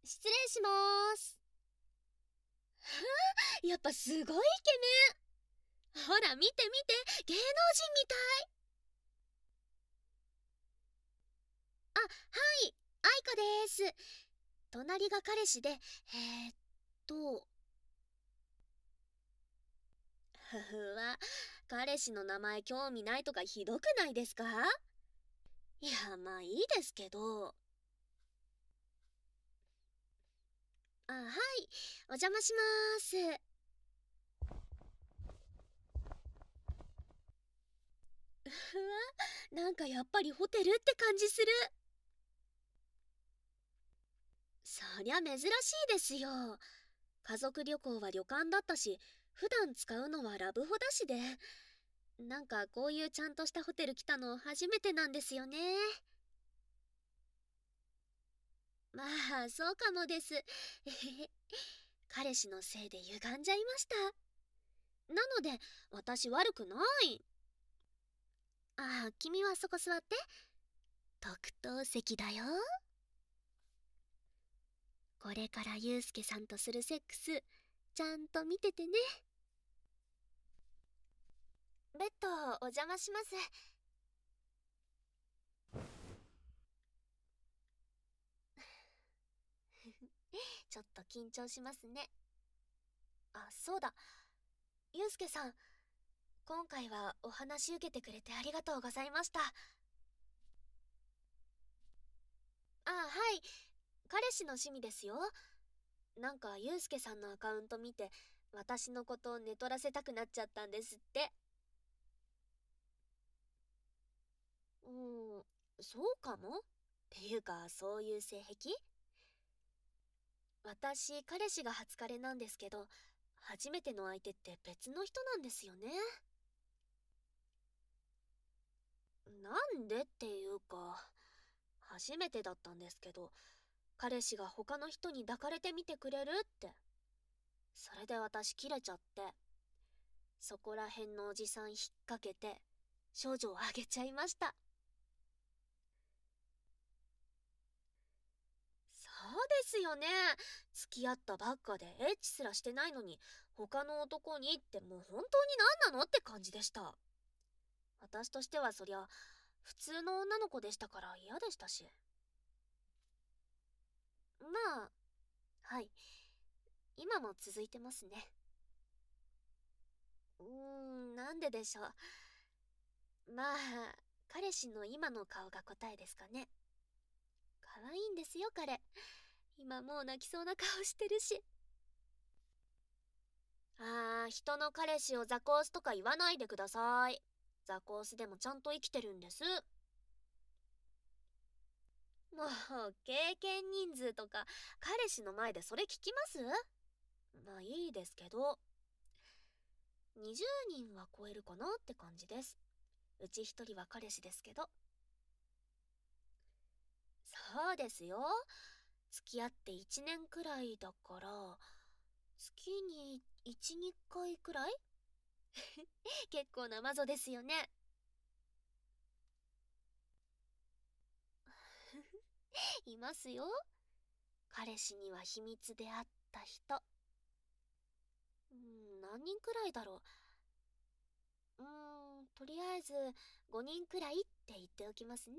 失礼しまーす。やっぱすごいイケメン。ほら見て見て、芸能人みたい。あ、はい、愛花です。隣が彼氏で、と、ふふわ、彼氏の名前興味ないとかひどくないですか？いや、まあいいですけど。あ、はい、お邪魔しまーす。ふわ、なんかやっぱりホテルって感じする。そりゃ珍しいですよ。家族旅行は旅館だったし、普段使うのはラブホだしで、なんかこういうちゃんとしたホテル来たの初めてなんですよね。まあ、そうかもです。彼氏のせいで歪んじゃいました。なので、私悪くない。ああ、君はそこ座って。特等席だよ。これからユウスケさんとするセックス、ちゃんと見ててね。ベッドお邪魔します。ちょっと緊張しますね。あ、そうだ。ユウスケさん、今回はお話受けてくれてありがとうございました。あ、はい。彼氏の趣味ですよ。なんかユウスケさんのアカウント見て、私のことを寝取らせたくなっちゃったんですって。そうかもっていうか、そういう性癖。私、彼氏が初彼なんですけど、初めての相手って別の人なんですよね。なんでっていうか、初めてだったんですけど、彼氏が他の人に抱かれてみてくれるって。それで私キレちゃって、そこら辺のおじさん引っ掛けて、少女をあげちゃいました。そうですよね。付き合ったばっかでエッチすらしてないのに、他の男にってもう本当に何なのって感じでした。私としてはそりゃ、普通の女の子でしたから嫌でしたし。まあ、はい。今も続いてますね。なんででしょう。まあ、彼氏の今の顔が答えですかね。可愛いんですよ、彼。今もう泣きそうな顔してるし。人の彼氏をザコースとか言わないでください。ザコースでもちゃんと生きてるんです。もう、経験人数とか、彼氏の前でそれ聞きます？まあいいですけど。20人は超えるかなって感じです。うち1人は彼氏ですけど。そうですよ。付き合って1年くらいだから、月に1、2回くらい。結構なマゾですよね。いますよ。彼氏には秘密であった人。何人くらいだろう。とりあえず5人くらいって言っておきますね。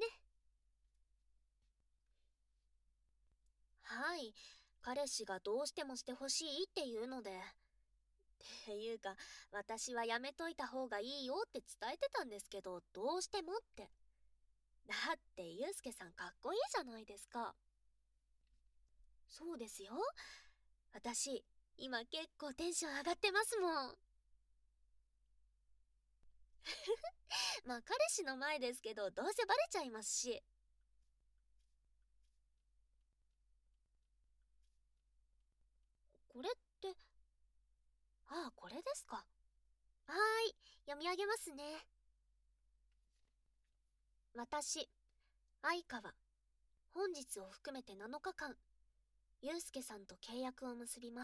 はい。彼氏がどうしてもしてほしいっていうので。っていうか、私はやめといた方がいいよって伝えてたんですけど、どうしてもって。だって、ゆうすけさんかっこいいじゃないですか。そうですよ。私、今結構テンション上がってますもん。まあ彼氏の前ですけど、どうせバレちゃいますし。これって、これですか。はーい、読み上げますね。私、相川、本日を含めて7日間、ゆうすけさんと契約を結びます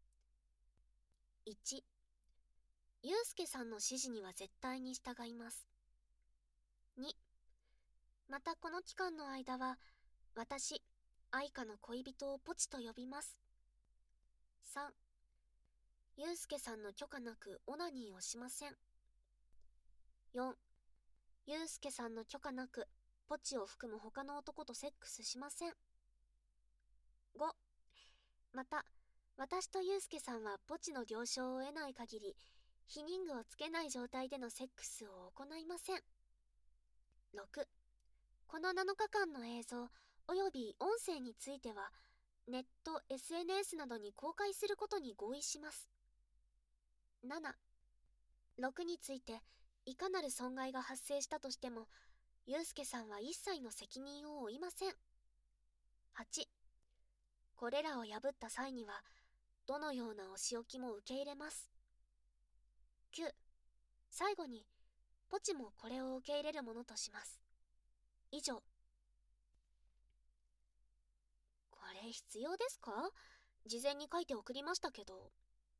。1、ゆうすけさんの指示には絶対に従います。2、またこの期間の間は、私、 愛花の恋人をポチと呼びます。3、ユウスケさんの許可なくオナニーをしません。4、ユウスケさんの許可なくポチを含む他の男とセックスしません。5、また、私とユウスケさんはポチの了承を得ない限り、避妊具をつけない状態でのセックスを行いません。6、この7日間の映像および音声については、ネット、SNS などに公開することに合意します。7、6について、いかなる損害が発生したとしても、ユウスケさんは一切の責任を負いません。8、これらを破った際には、どのようなお仕置きも受け入れます。9、最後に、ポチもこれを受け入れるものとします。以上。これ必要ですか？事前に書いて送りましたけど。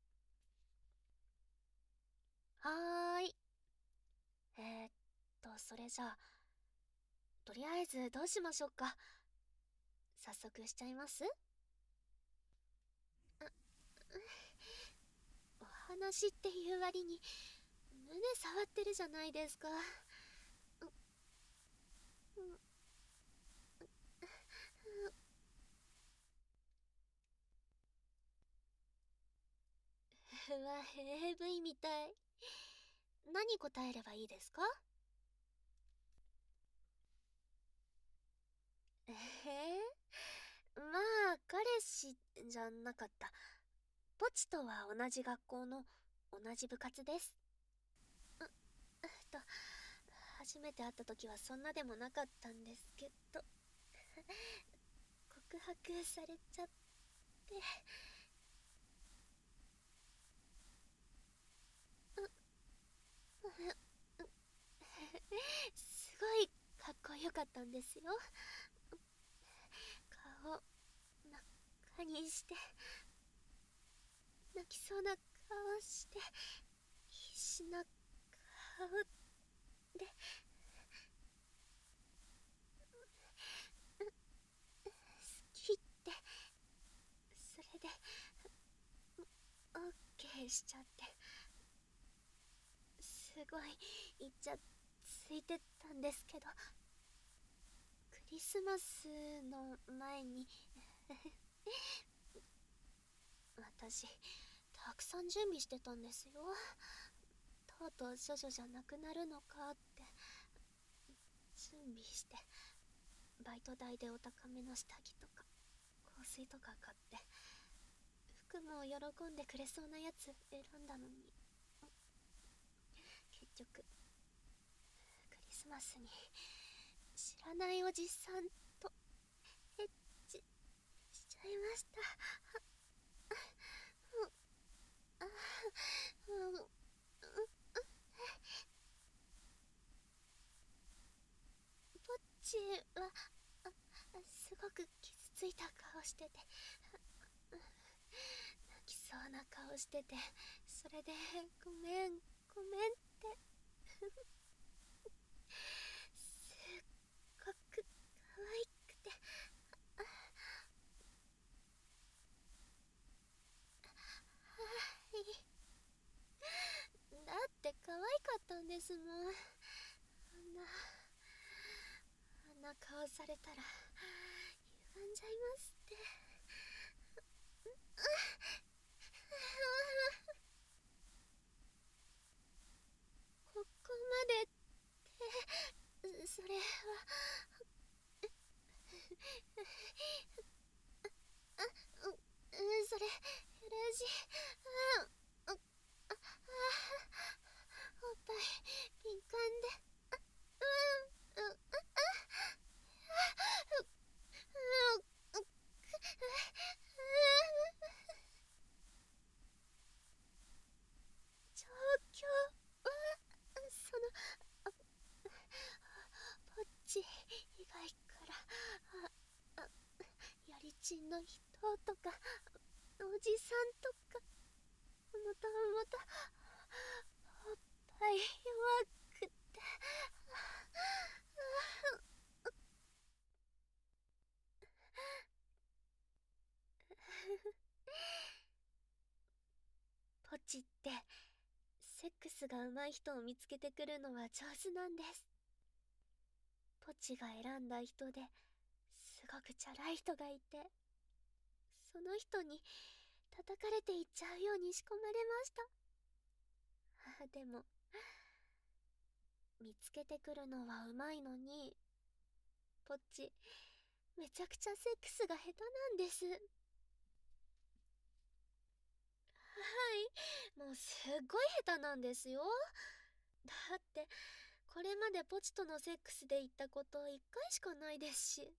はーい。それじゃあ、とりあえずどうしましょうか。早速しちゃいます？お話っていう割に、胸触ってるじゃないですか。うわ、AV みたい。何答えればいいですか？まあ、彼氏じゃなかった。ポチとは同じ学校の同じ部活です。と、初めて会った時はそんなでもなかったんですけど、告白されちゃって。すごいかっこよかったんですよ。顔真っ赤にして、泣きそうな顔して、必死な顔で、好きって、それでオッケーしちゃって、すごいイチャついてたんですけど、クリスマスの前に私たくさん準備してたんですよ。とうとう処女じゃなくなるのかって準備して、バイト代でお高めの下着とか香水とか買って、服も喜んでくれそうなやつ選んだのに、結局クリスマスに知らないおじさんとエッチしちゃいました。ポッチはすごく傷ついた顔してて、泣きそうな顔してて、それでごめんごめんってすっごく可愛くて、はい、だって可愛かったんですもん。あんな顔されたら歪んじゃいますって。ここまでって、それはそれ LG、 おっぱい敏感で、状況はそのポッチ以外からやりちんの人とかおじさんとか、もともとおっぱい弱くて、 ポチってセックスが上手い人を見つけてくるのは上手なんです。ポチが選んだ人ですごくチャラい人がいて、その人に叩かれていっちゃうように仕込まれました。でも見つけてくるのは上手いのに、ポチめちゃくちゃセックスが下手なんです。はい、もうすっごい下手なんですよ。だってこれまでポチとのセックスで言ったこと1回しかないですし、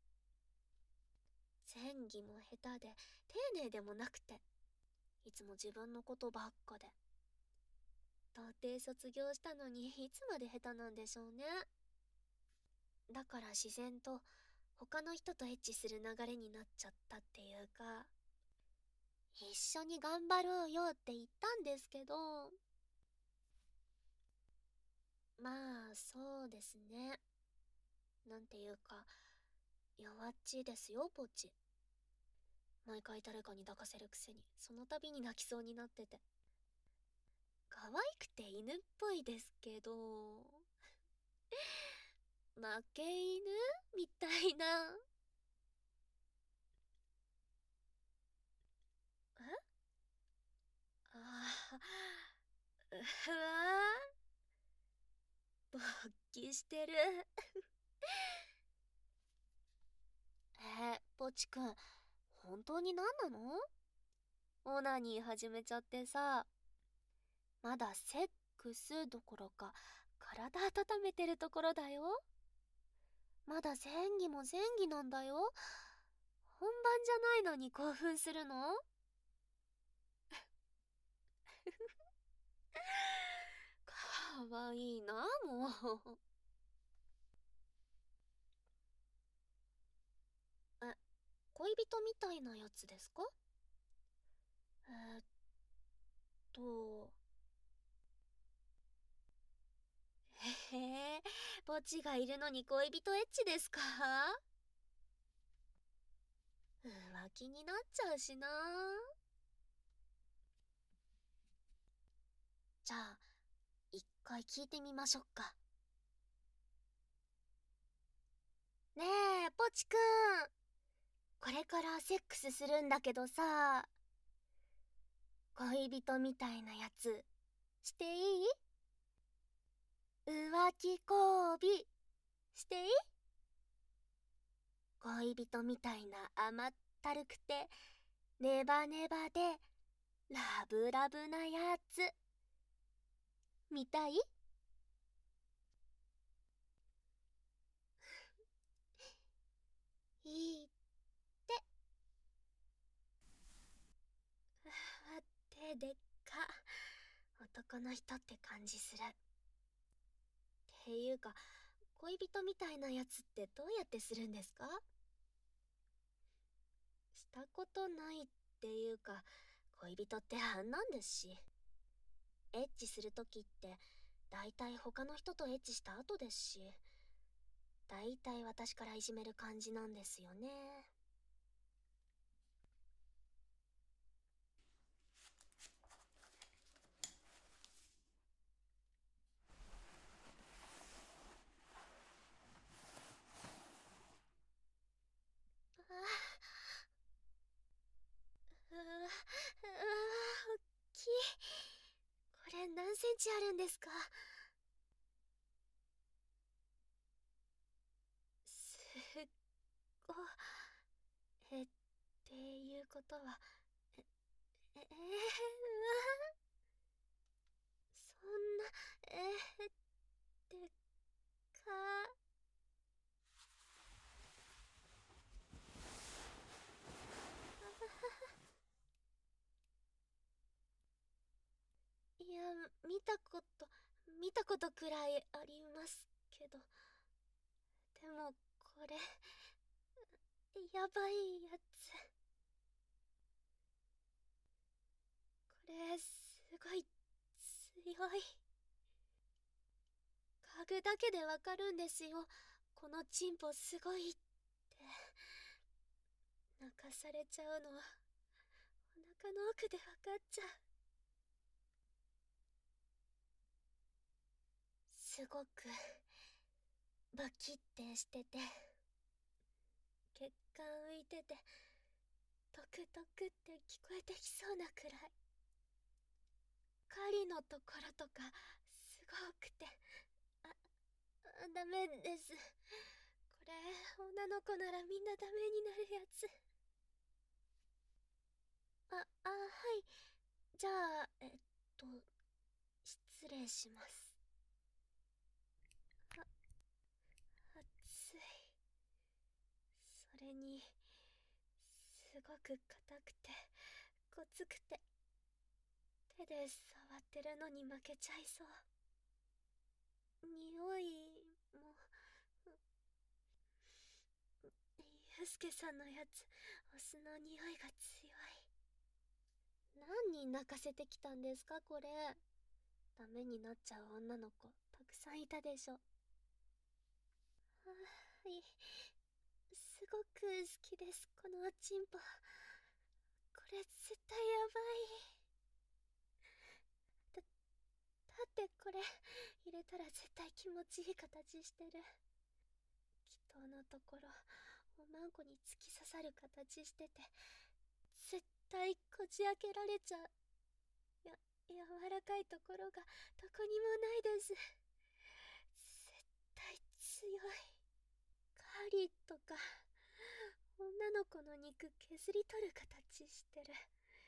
演技も下手で丁寧でもなくて、いつも自分のことばっかで。童貞卒業したのにいつまで下手なんでしょうね。だから自然と他の人とエッチする流れになっちゃったっていうか、一緒に頑張ろうよって言ったんですけど、まあそうですね。なんていうか、弱っちいですよ、ポチ。毎回誰かに抱かせるくせに、その度に泣きそうになってて。可愛くて犬っぽいですけど、負け犬みたいな。えああ、うわぁ、勃起してる。ポチくん、本当に何なの？オナニー始めちゃってさ、まだセックスどころか、体温めてるところだよ。まだ前戯も前戯なんだよ。本番じゃないのに興奮するの？かわいいな、もう。え、恋人みたいなやつですか？えーっと、へえ、ポチがいるのに恋人エッチですか？浮気になっちゃうしな。じゃあ、一回聞いてみましょうか。ねえ、ポチくん。これからセックスするんだけどさ、恋人みたいなやつ、していい？浮気交尾、していい？恋人みたいな甘ったるくて、ネバネバで、ラブラブなやつ、見たい？いいって。手でっか。男の人って感じする。っていうか、恋人みたいなやつってどうやってするんですか？したことないっていうか、恋人ってあんなんですし。エッチするときって、だいたい他の人とエッチした後ですし、だいたい私からいじめる感じなんですよね。うわ、おっきい。これ何センチあるんですか？すっご。っていうことは、うわ、そんな、でか。いや、見たこと、見たことくらいありますけど。でも、これ、やばいやつ。これ、すごい、強い。嗅ぐだけでわかるんですよ。このチンポすごいって。泣かされちゃうのは、お腹の奥でわかっちゃう。 すごくバキってしてて、血管浮いてて、トクトクって聞こえてきそうなくらい。狩りのところとかすごくて、ダメです。これ女の子ならみんなダメになるやつ。はい。じゃあ失礼します。熱い。それにすごく硬くてごつくて、手で触ってるのに負けちゃいそう。匂いも、ユウスケさんのやつ、オスの匂いが強い。何人泣かせてきたんですかこれ。ダメになっちゃう女の子たくさんいたでしょ。はい、すごく好きです、このおちんぽ。これ絶対やばい。だってこれ入れたら絶対気持ちいい形してる。気筒のところおまんこに突き刺さる形してて、絶対こじ開けられちゃう。柔らかいところがどこにもないです。絶対強い。カリとか女の子の肉削り取る形してる。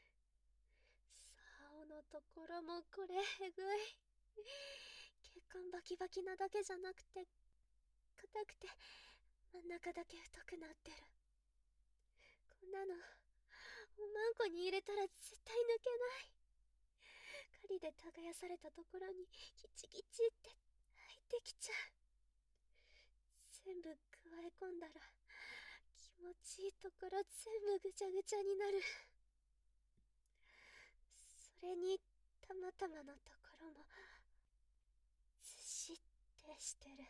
竿のところもこれえぐい。血管バキバキなだけじゃなくて硬くて真ん中だけ太くなってる。こんなのおまんこに入れたら絶対抜けない。針で耕されたところにギチギチって入ってきちゃう。全部加え込んだら気持ちいいところ全部ぐちゃぐちゃになる。それにたまたまのところもずしってしてる。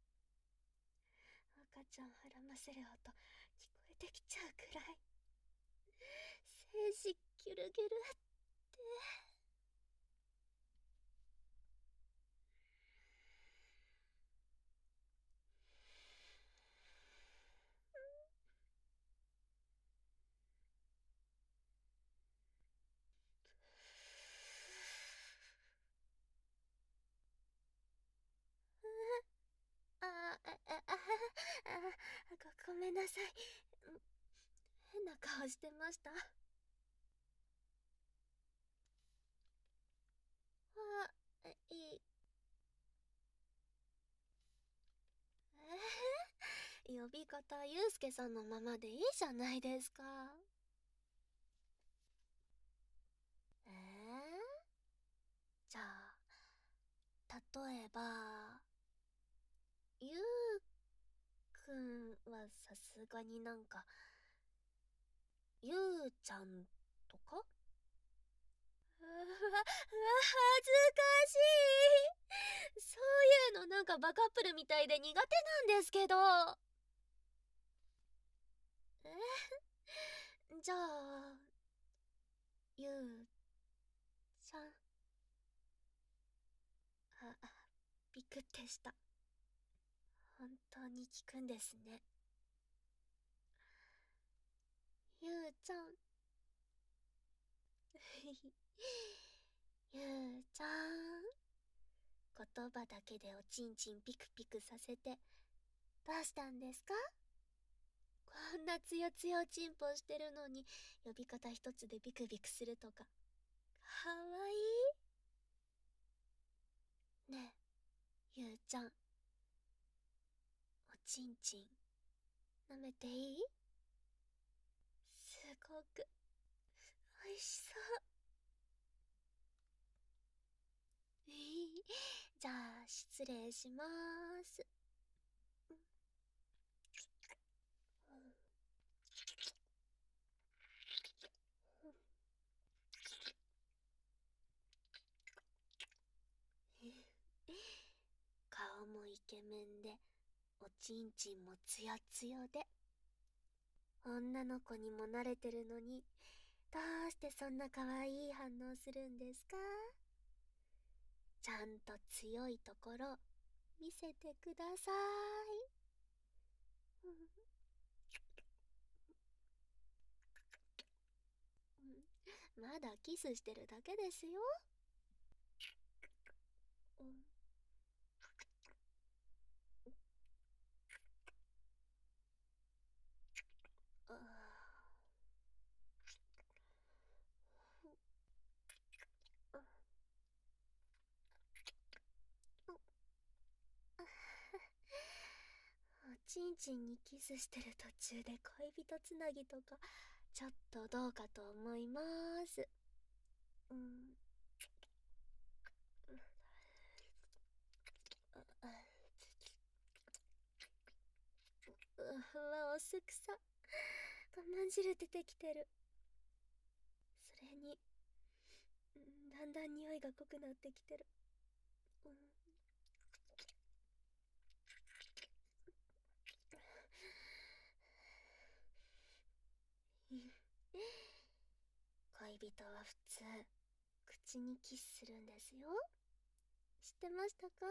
赤ちゃんはらませる音聞こえてきちゃうくらい。精子ギュルギュルって。ごめんなさい。変な顔してました。いい。呼び方ユウスケさんのままでいいじゃないですか。じゃあ例えばユウくんはさすがになんかユウちゃんとか。恥ずかしい。そういうのなんかバカップルみたいで苦手なんですけど。じゃあユウちゃん。びくってした。本当に聞くんですね。ユウちゃん。ユウちゃん。言葉だけでおちんちんピクピクさせてどうしたんですか？こんなつよつよちんぽしてるのに呼び方一つでビクビクするとかかわいい。ねえゆうちゃん、おちんちん舐めていい？すごくおいしそう。じゃあ失礼しまーす。顔もイケメンでおちんちんもつよつよで女の子にも慣れてるのにどうしてそんな可愛い反応するんですか？ちゃんと強いところ見せてください。まだキスしてるだけですよ。おちんちんにキスしてる途中で恋人つなぎとかちょっとどうかと思います。うわ、おすくさ。我慢汁出てきてる。それに、だんだん匂いが濃くなってきてる。恋人は普通、口にキスするんですよ。知ってましたか？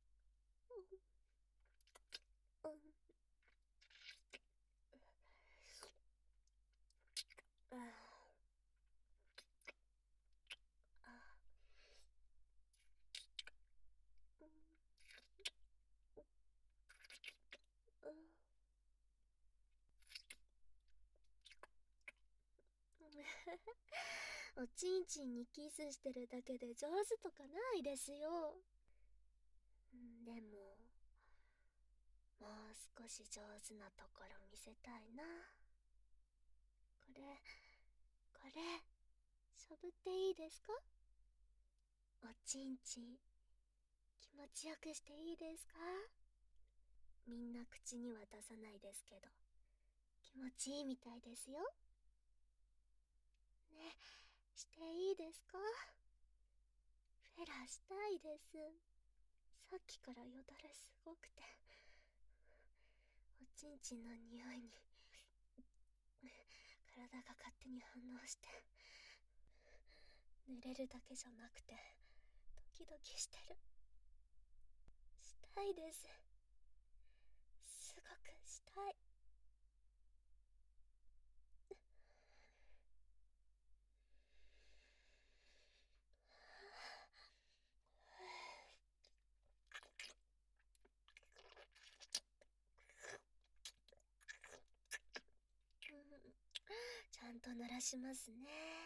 おちんちんにキスしてるだけで上手とかないですよ。でも、もう少し上手なところ見せたいな。これ、しゃぶっていいですか？おちんちん、気持ちよくしていいですか？みんな口には出さないですけど、気持ちいいみたいですよ。ね、していいですか？フェラしたいです。さっきからよだれすごくて、おちんちんの匂いに体が勝手に反応して、濡れるだけじゃなくてドキドキしてる。したいです。すごくしたい。ちゃんと濡らしますね。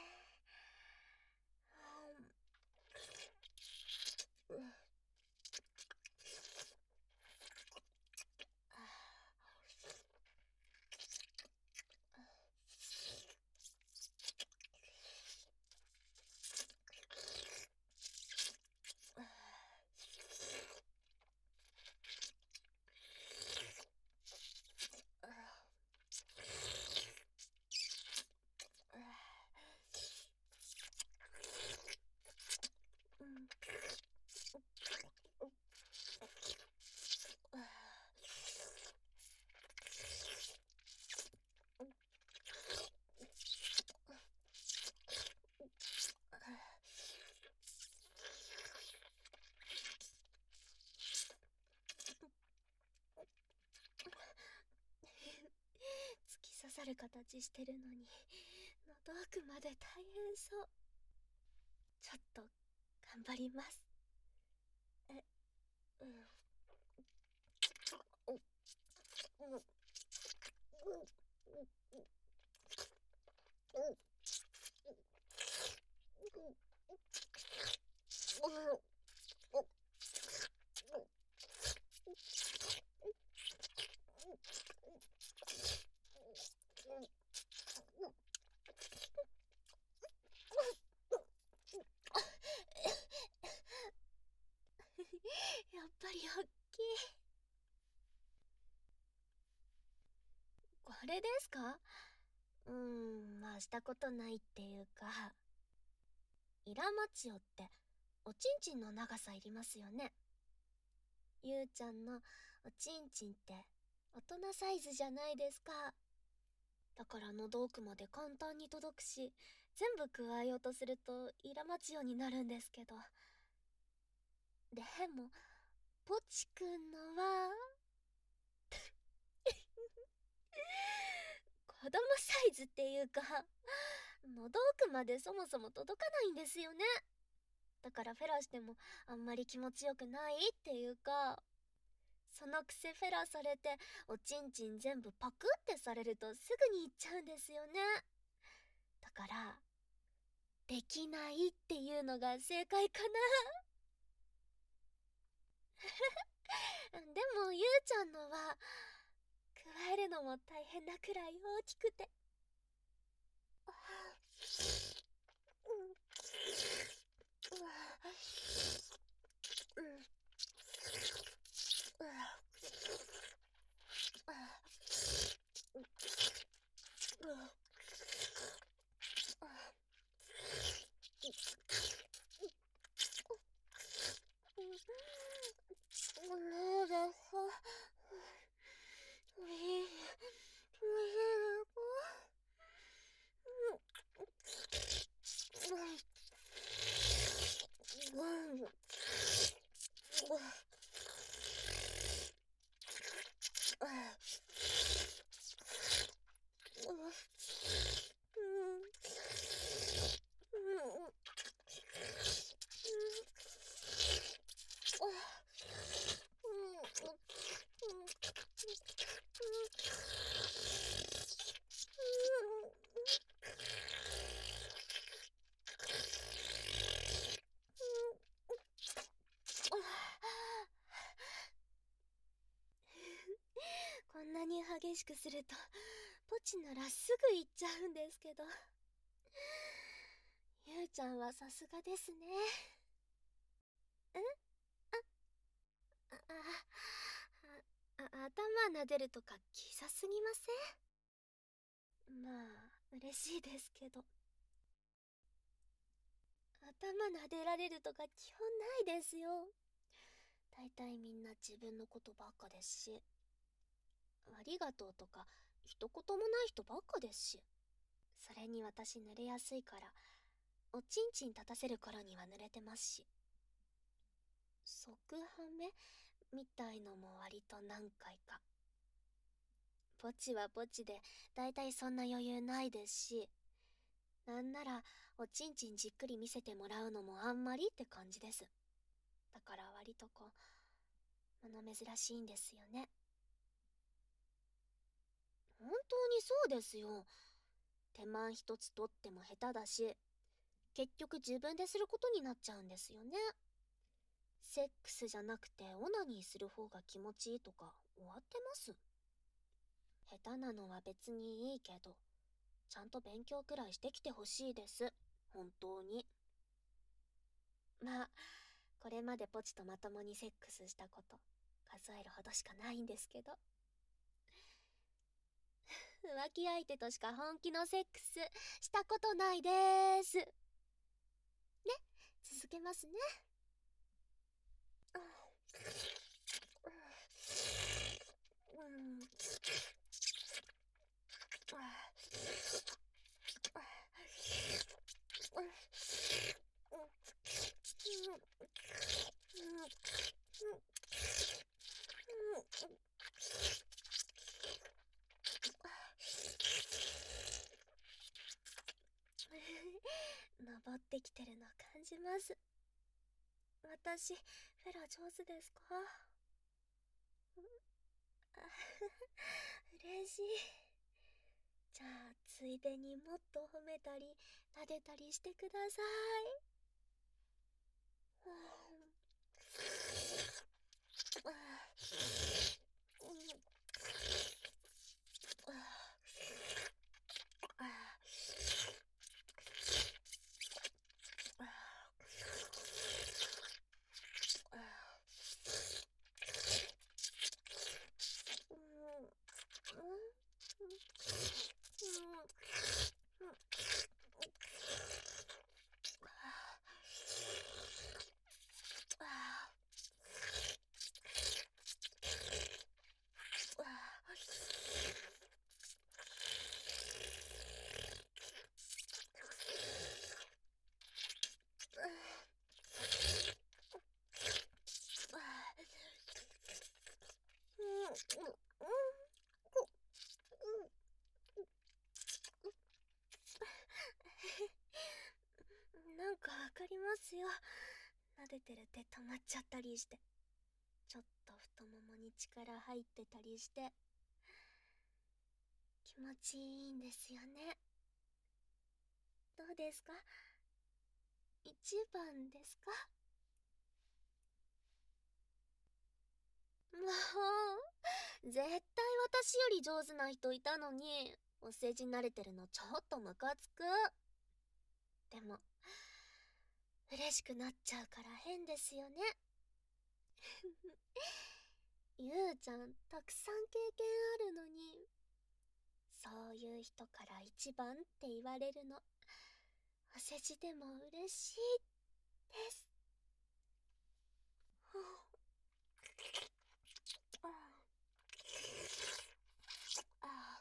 突き刺さる形してるのに喉奥まで大変そう。ちょっと頑張ります。やっぱり大きい。これですか？まあしたことないっていうか、イラマチオっておちんちんの長さいりますよね。ゆうちゃんのおちんちんって大人サイズじゃないですか。だから喉奥まで簡単に届くし、全部加えようとするとイラマチオになるんですけど。でもポチくんのは子供サイズっていうか、喉奥までそもそも届かないんですよね。だからフェラしてもあんまり気持ちよくないっていうか、そのくせフェラされておちんちん全部パクってされるとすぐにいっちゃうんですよね。だからできないっていうのが正解かな。でもゆうちゃんのは加えるのも大変なくらい大きくて、こんなに激しくするとポチならすぐ行っちゃうんですけど、ゆうちゃんはさすがですね。あ頭撫でるとかキザすぎません？まあ嬉しいですけど、頭撫でられるとか基本ないですよ。だいたいみんな自分のことばっかですし、ありがとうとか一言もない人ばっかですし。それに私濡れやすいから、おちんちん立たせる頃には濡れてますし、即ハメみたいのも割と何回か。ポチはポチでだいたいそんな余裕ないですし、なんならおちんちんじっくり見せてもらうのもあんまりって感じです。だから割と物珍しいんですよね。本当にそうですよ。手間一つとっても下手だし、結局自分ですることになっちゃうんですよね。セックスじゃなくてオナニーする方が気持ちいいとか終わってます。下手なのは別にいいけど、ちゃんと勉強くらいしてきてほしいです。本当に。まあ、これまでポチとまともにセックスしたこと数えるほどしかないんですけど。浮気相手としか本気のセックスしたことないでーす。ね、続けますね。登ってきてるの感じます。私、フェラ上手ですか？嬉しい。じゃあ、ついでにもっと褒めたり、撫でたりしてください。 撫でてる手止まっちゃったりして、ちょっと太ももに力入ってたりして、気持ちいいんですよね。どうですか？一番ですか？もう、絶対私より上手な人いたのに、お世辞慣れてるのちょっとムカつく。でも、嬉しくなっちゃうから変ですよね。ゆうちゃん、たくさん経験あるのに、そういう人から一番って言われるの、お世辞でも嬉しいです。ああ、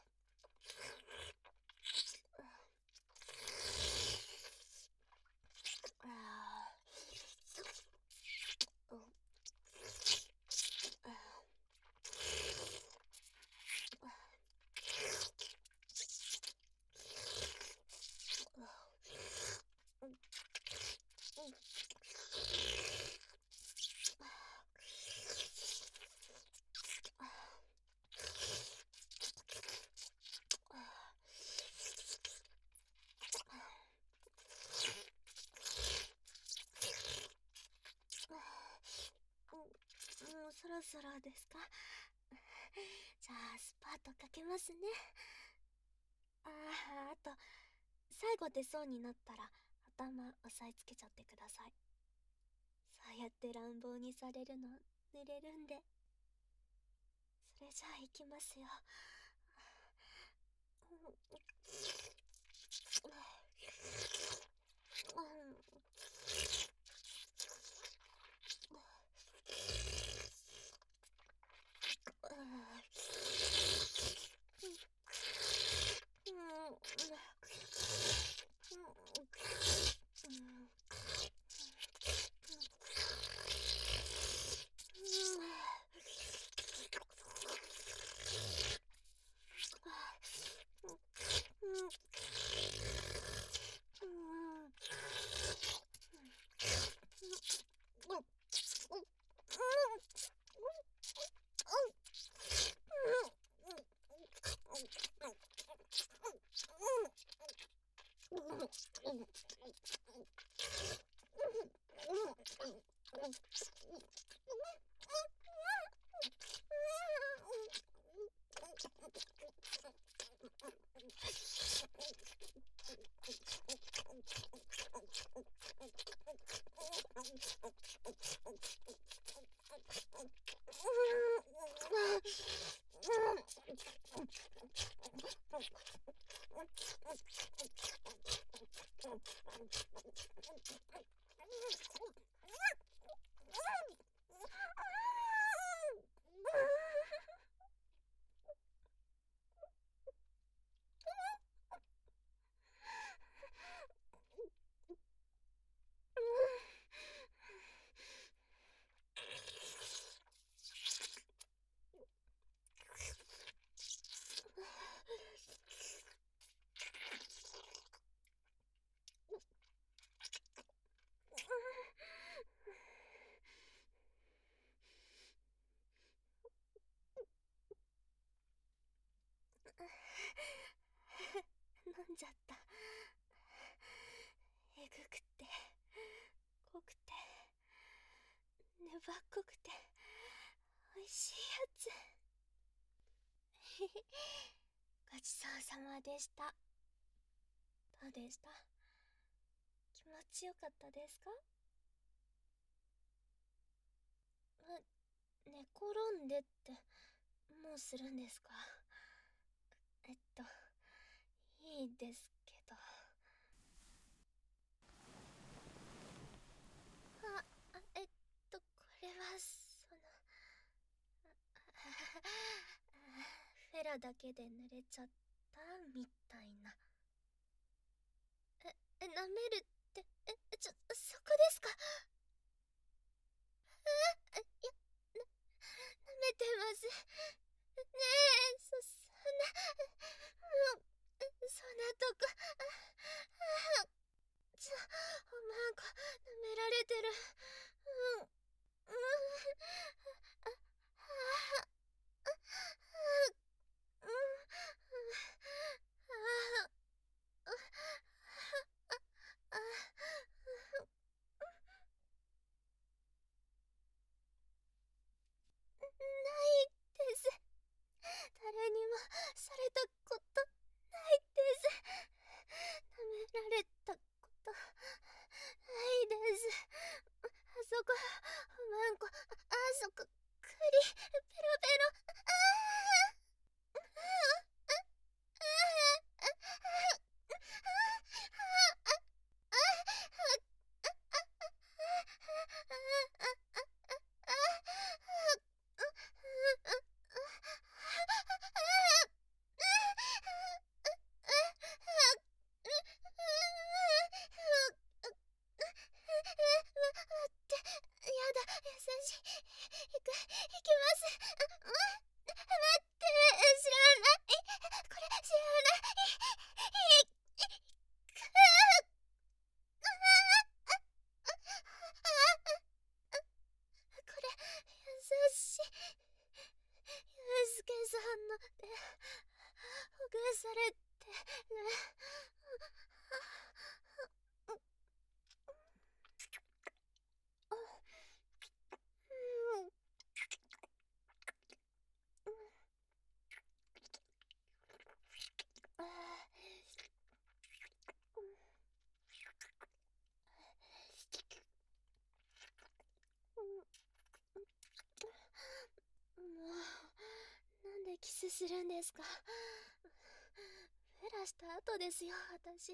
ああ、うん、ああ、うん、もうそろそろですか？じゃあスパートかけますね。あと最後出そうになったら頭押さえつけちゃってください。そうやって乱暴にされるの濡れるんで。それじゃあ行きますよ。飲んじゃった。えぐくて濃くて粘っこくておいしいやつ。ごちそうさまでした。どうでした？気持ちよかったですか？寝転んでってもうするんですか？いいですけど。これはフェラだけで濡れちゃったみたいな。舐めるって、そこですか？いや、舐めてます。ねえ、そんな、もう、そんなとこ、なんか、舐められてる。 ってやだ、優しい。行きます。待って、知らない。これ知らない。これ優しい。ユウスケさんの手ほぐされてる。もう、なんでキスするんですか？フェラした後ですよ、私。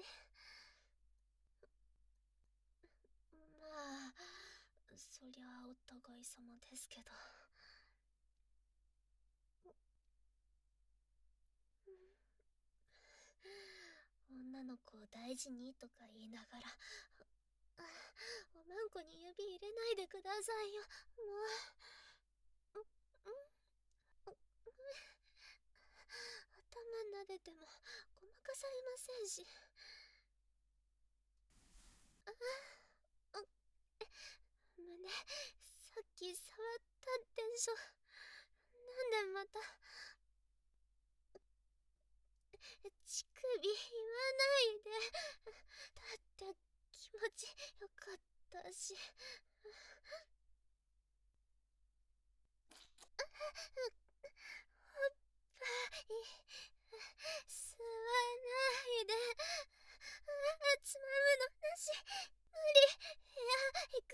まあ、そりゃお互い様ですけど。女の子を大事にとか言いながら、おまんこに指入れないでくださいよ、もう。頭撫でてもごまかされませんし。胸、さっき触ったでしょ。なんでまた。乳首言わないで。だって気持ちよかったし。おっぱい吸わないで。つまむのなし。無理。部屋行く。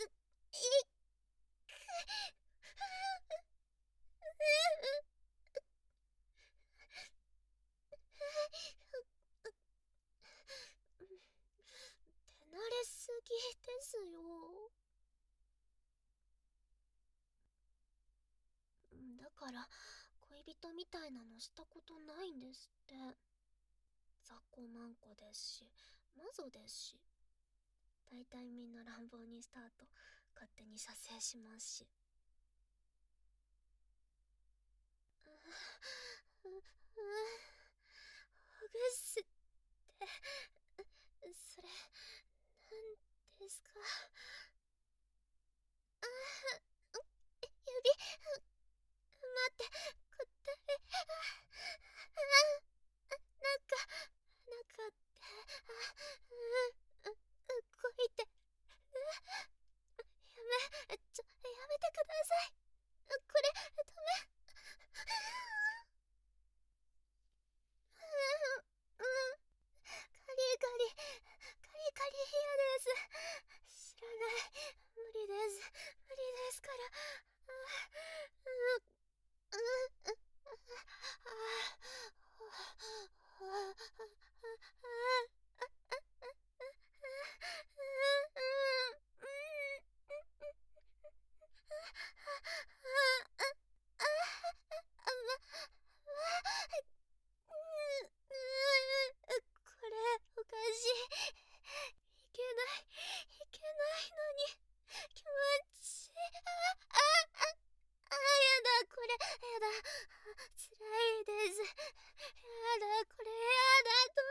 手慣れすぎですよ。だから恋人みたいなのしたことないんですって。雑魚マンコですし、マゾですし。大体みんな乱暴にした後勝手に射精しますし。ほぐすって、それなんですか？指、待って、答え、中って、こいて、やめてください。これ、ダメ。カリカリ、カリカリ嫌です。知らない。無理です。無理ですから。これおかしい。いけない、いけないのに気持ちいい。やだ、これやだ。辛いです。やだ、これやだ。ど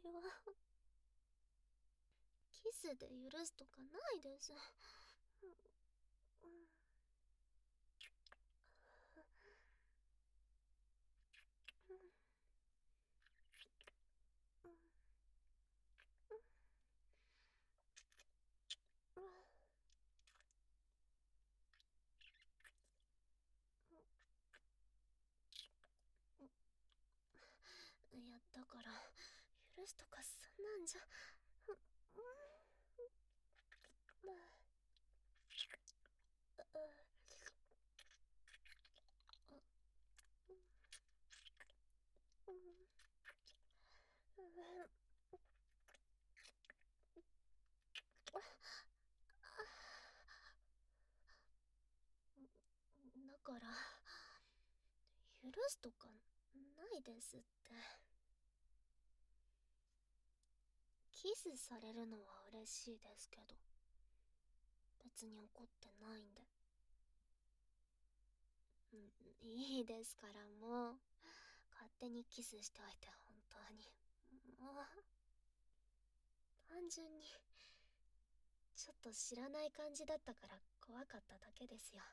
は。キスで許すとかないです。いや、だから、許すとかそんなんじゃ。だから、許すとかないですって。キスされるのは嬉しいですけど、別に怒ってないんで。いいですからもう、勝手にキスしておいて本当に。もう、単純に、ちょっと知らない感じだったから怖かっただけですよ。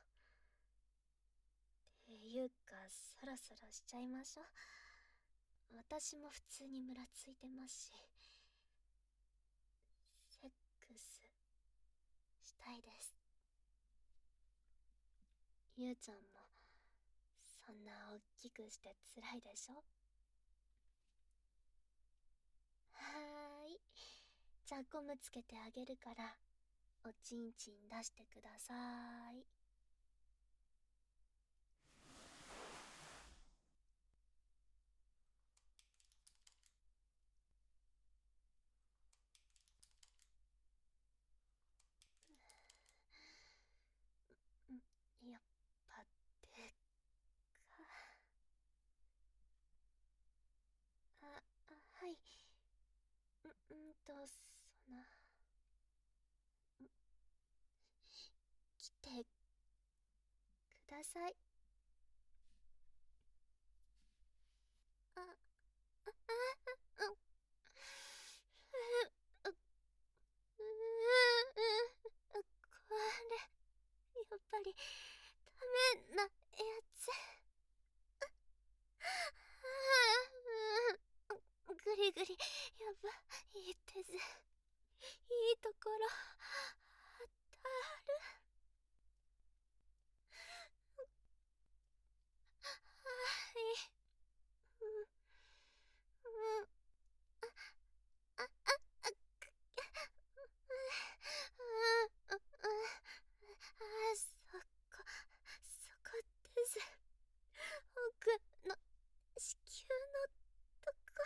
っていうか、そろそろしちゃいましょう。私も普通にムラついてますし。セックス、したいです。ゆうちゃんも、そんな大きくして辛いでしょ？はーい。じゃあゴムつけてあげるから、おちんちん出してくださーい。やっぱでか。はい。その、来てください。あ、うん。これ、やっぱり、ダメなやつ。ぐりぐり、やばいです。いいところ、当たる。はい。そこです。奥の子宮のとこ。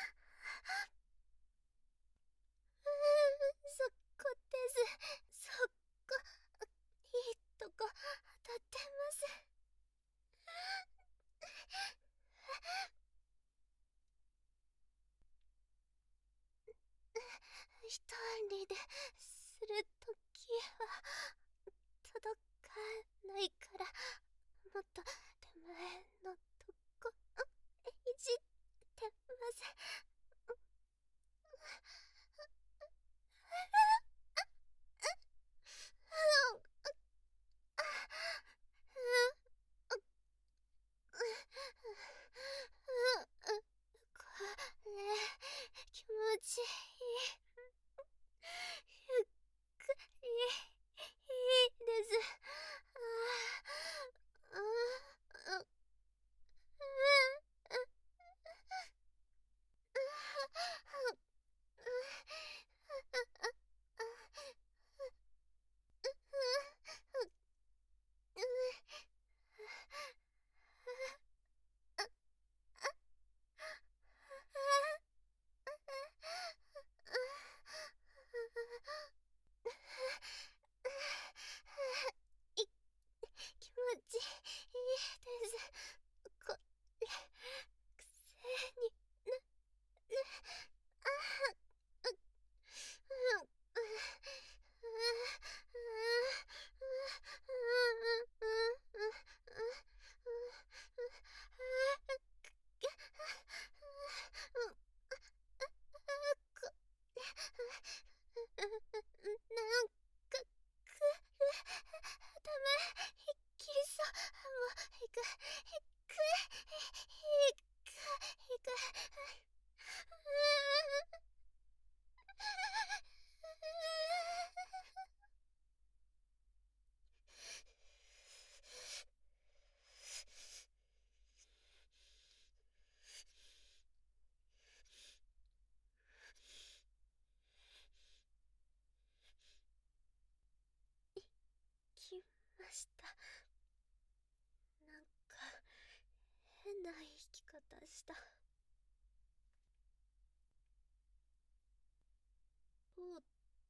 そこです。そこ、いいとこ当たってます。一人でするときは届かないから、もっと手前のとこいじってます。これ気持ちいい。ゆっくりいいです。 した。なんか変な生き方した。どうって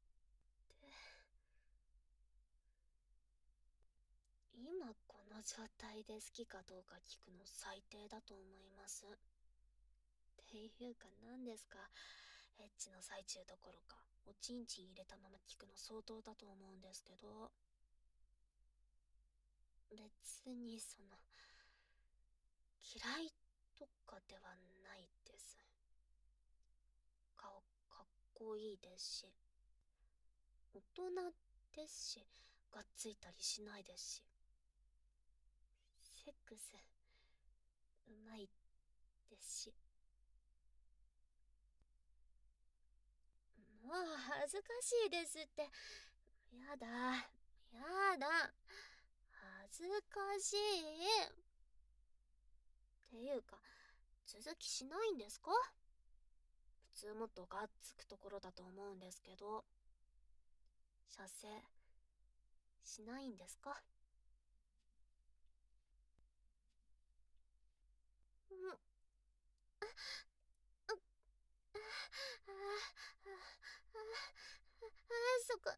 今この状態で好きかどうか聞くの最低だと思います。っていうか何ですか、エッチの最中どころかおちんちん入れたまま聞くの相当だと思うんですけど、別に嫌いとかではないです。顔かっこいいですし、大人ですし、がっついたりしないですし、セックスうまいですし。もう恥ずかしいですって。やだやだ、恥ずかしい。っていうか、続きしないんですか？普通もっとがっつくところだと思うんですけど。射精しないんですか？うん。あそこ、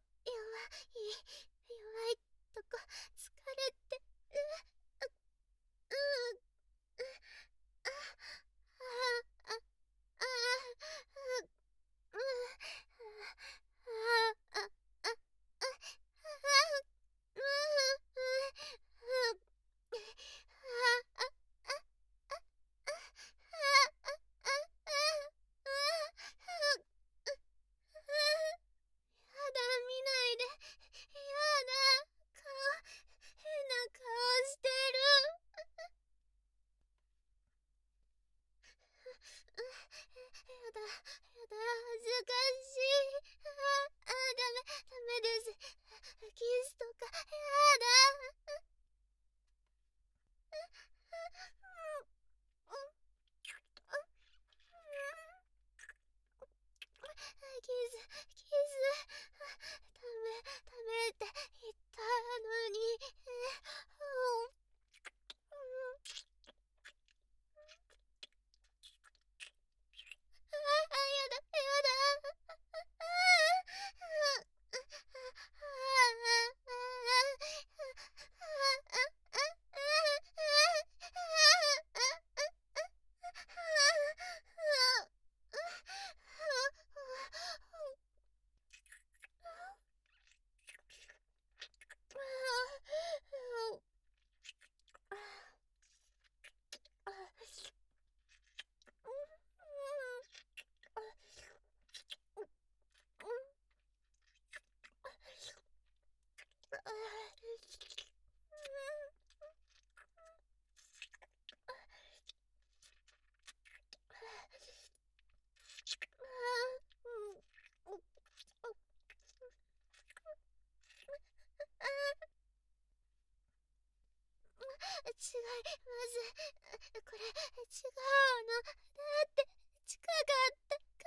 弱いとこ、疲れて、やだ、見ないで。やだ、変な顔してる。やだ、やだ、恥ずかしい。ダメです。キスとか、やだ。キス、ダメって言ったのに。やだ、やだ。違います。これ、違うの。だって、近かったから。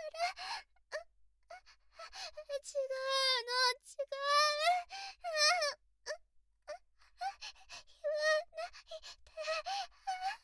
違うの、違う。言わないで。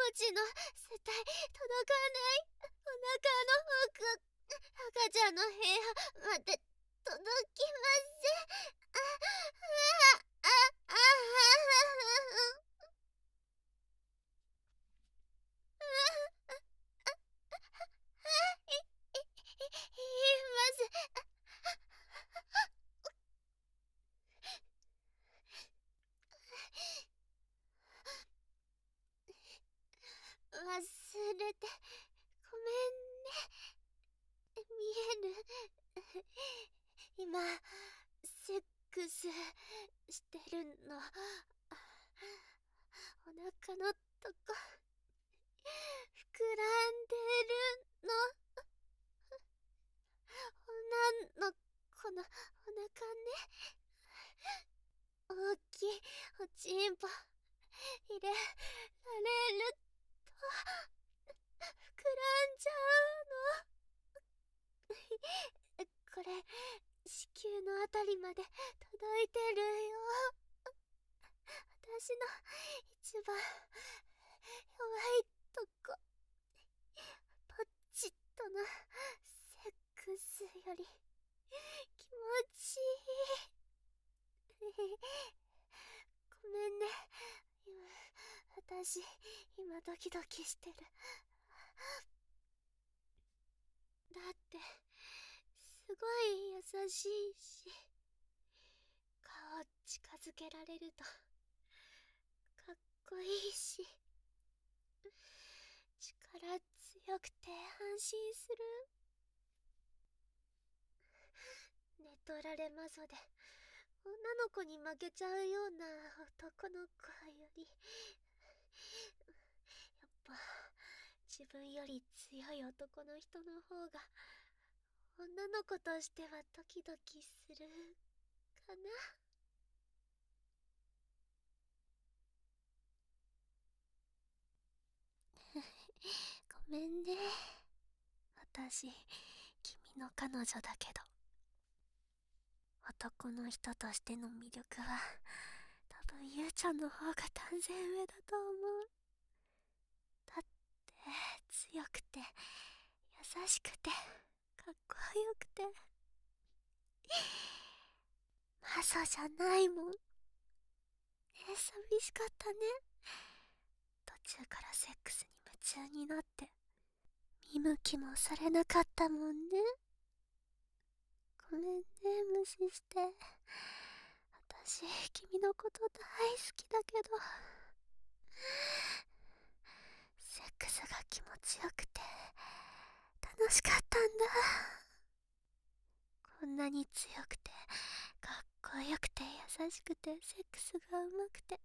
ちの世帯届かないお腹の奥、赤ちゃんの部屋まで届きません。言います。忘れてごめんね。見える？今セックスしてるの。お腹のとこ膨らんでるの。女の子のお腹ね。大きいおちんぽ入れられると膨らんじゃうの。これ子宮のあたりまで届いてるよ。私の一番弱いとこ、ポチッとのセックスより気持ちいい。ごめんね。私今ドキドキしてる。だってすごい優しいし、顔近づけられるとかっこいいし、力強くて安心する。寝取られマゾで女の子に負けちゃうような男の子より、やっぱ自分より強い男の人の方が女の子としてはドキドキするかな。ごめんね。私、君の彼女だけど、男の人としての魅力は多分ゆうちゃんの方が断然上だと思う。だって強くて優しくてかっこよくてマサじゃないもん。寂しかったね。途中からセックスに夢中になって見向きもされなかったもんね。ごめんね、無視して。私、君のこと大好きだけど、セックスが気持ちよくて楽しかったんだ。こんなに強くてかっこよくて優しくてセックスがうまくて、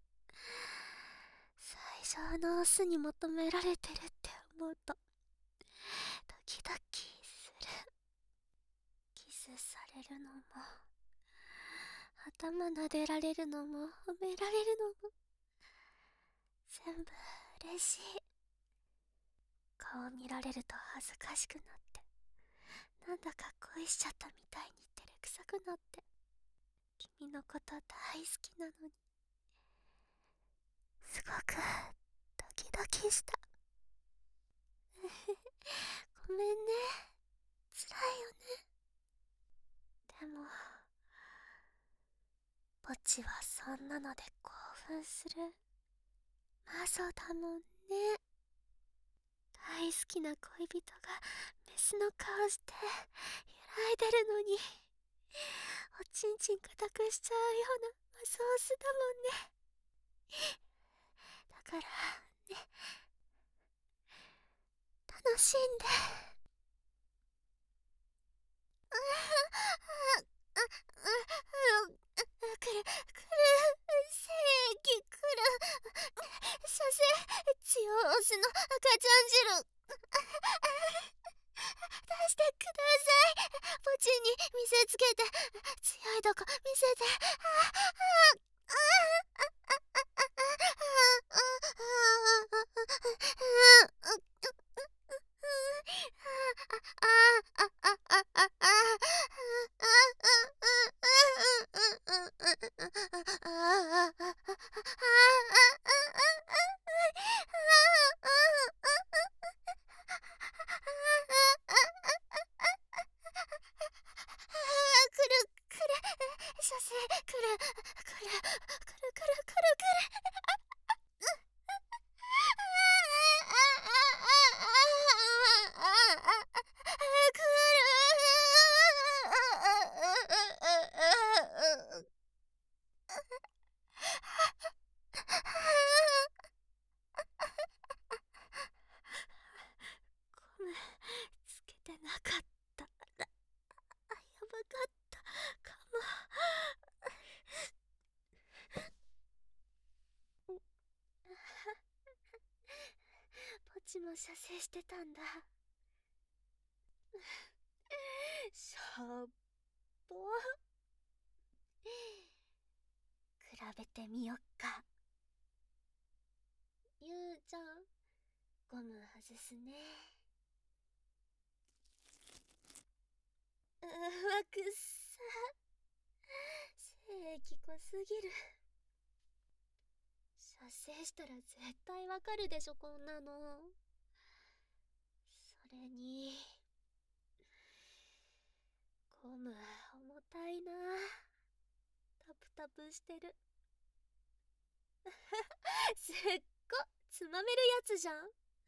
最上のオスに求められてるって思うとドキドキする。キスされるのも頭撫でられるのも褒められるのも全部嬉しい。顔見られると恥ずかしくなって、なんだか恋しちゃったみたいに照れくさくなって、君のこと大好きなのにすごくドキドキした。ごめんね、辛いよね。でもポチはそんなので興奮する。マゾだもんね。大好きな恋人がメスの顔して揺らいでるのにおちんちん固くしちゃうようなマソースだもんね。だからね、楽しんで。精液くる。射精強オスの赤ちゃん汁出してください。ポチに見せつけて、強いとこ見せて。 ちも射精してたんだ。しょっぽ。比べてみよっか。ゆうちゃん、ゴム外すね。うわ、くっさ。精液濃すぎる。射精したら絶対わかるでしょ、こんなの。それに、ゴム重たいな。タプタプしてる。すっごつまめるやつじゃん。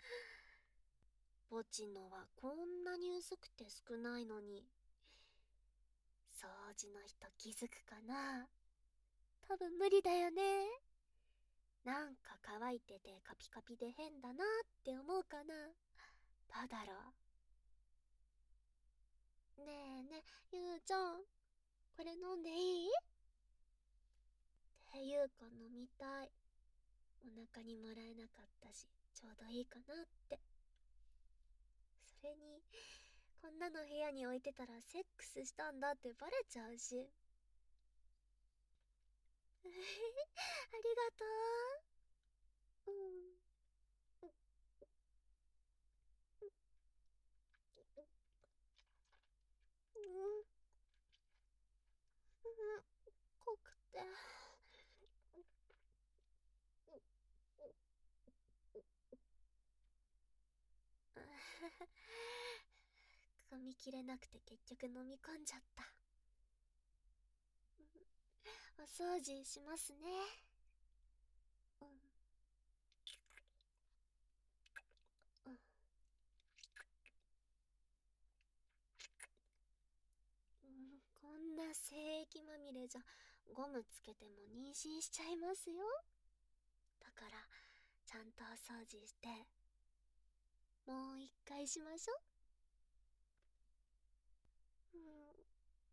ポチのはこんなに薄くて少ないのに、掃除の人気づくかな。多分無理だよね。なんか乾いててカピカピで変だなって思うかな。どうだろう。ねえねえ、ゆうちゃん、これ飲んでいい？っていうか飲みたい。お腹にもらえなかったし、ちょうどいいかなって。それに、こんなの部屋に置いてたらセックスしたんだってバレちゃうし。ありがとう。うん。うん。濃くて。噛み切れなくて結局飲み込んじゃった。お掃除しますね。うん。うん。こんな精液まみれじゃゴムつけても妊娠しちゃいますよ。だからちゃんとお掃除してもう一回しましょう。うん。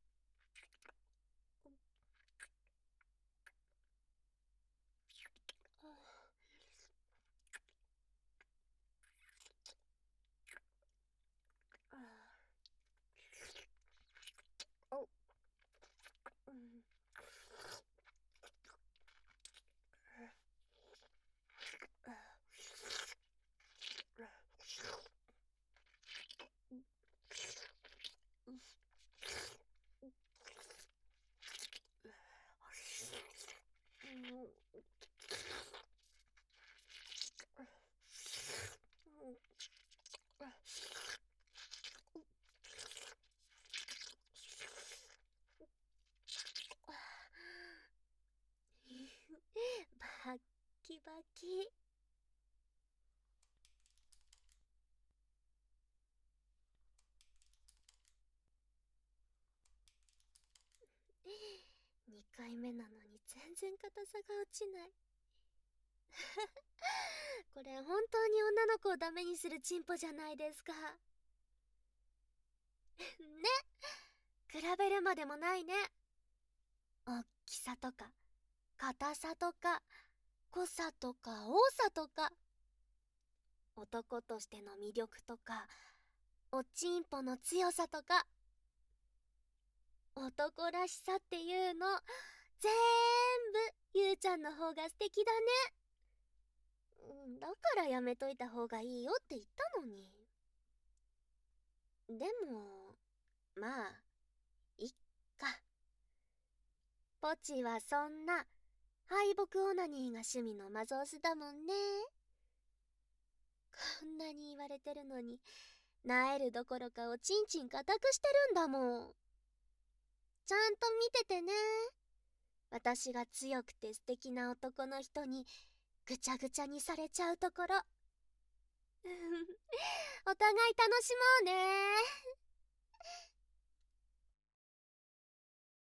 お、うん。バッキバキ。2回目なのに全然硬さが落ちない。これ本当に女の子をダメにするチンポじゃないですか。ね、比べるまでもないね。大きさとか硬さとか濃さとか多さとか、男としての魅力とかおちんぽの強さとか、男らしさっていうの全部ゆうちゃんの方が素敵だね。だからやめといた方がいいよって言ったのに。でもまあいっか。ポチはそんな敗北オナニーが趣味のマゾースだもんね。こんなに言われてるのに、なえるどころかおちんちん固くしてるんだもん。ちゃんと見ててね。私が強くて素敵な男の人にぐちゃぐちゃにされちゃうところ。お互い楽しもうね。